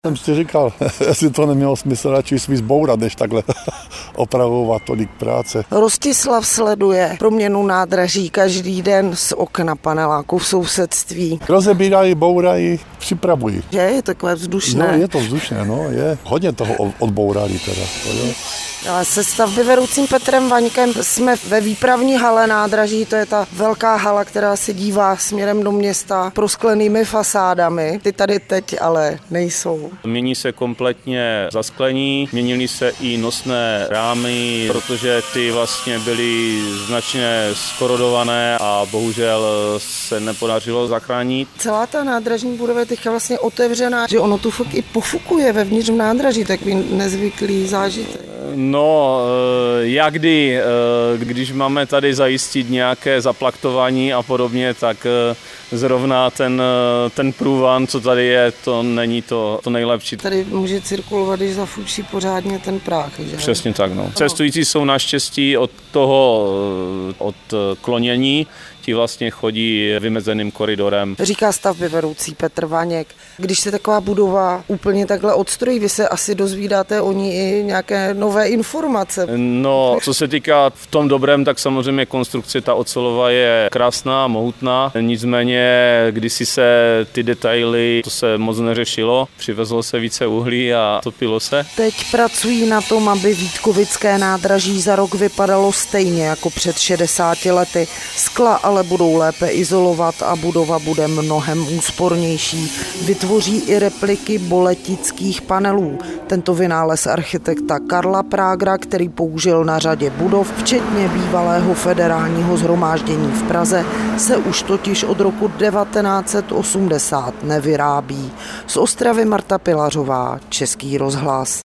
Jsem si říkal, jestli to nemělo smysl radši svý zbourat, než takhle opravovat tolik práce. Rostislav sleduje proměnu nádraží každý den z okna paneláku v sousedství. Rozebírají, bourají, připravují. Je takové vzdušné. No, je to vzdušné, no, je. Hodně toho odbourali teda. Ale se stavbyvedoucím Petrem Vaňkem jsme ve výpravní hale nádraží, to je ta velká hala, která se dívá směrem do města prosklenými fasádami. Ty tady teď ale nejsou. Mění se kompletně zasklení, měnily se i nosné rámy, protože ty vlastně byly značně skorodované a bohužel se nepodařilo zachránit. Celá ta nádražní budova je teď vlastně otevřená, že ono tu fakt i pofukuje vevnitř v nádraží, takový nezvyklý zážitek. No, když máme tady zajistit nějaké zaplaktování a podobně, tak zrovna ten průvan, co tady je, to není to nejlepší. Tady může cirkulovat, když zafučí pořádně ten prach, že? Přesně tak, no. Cestující jsou naštěstí od klonění, ti vlastně chodí vymezeným koridorem. Říká stavbyvedoucí Petr Vaněk. Když se taková budova úplně takhle odstrojí, vy se asi dozvídáte o ní i nějaké nové informace. No, co se týká v tom dobrém, tak samozřejmě konstrukce ta ocelová je krásná, mohutná. Nicméně kdysi se ty detaily, to se moc neřešilo. Přivezlo se více uhlí a topilo se. Teď pracují na tom, aby Vítkovické nádraží za rok vypadalo stejně jako před 60 lety. Skla ale budou lépe izolovat a budova bude mnohem úspornější. Vytvoří i repliky boletických panelů. Tento vynález architekta Karla Prágra, který použil na řadě budov, včetně bývalého federálního shromáždění v Praze, se už totiž od roku 1980 nevyrábí. Z Ostravy Marta Pilařová, Český rozhlas.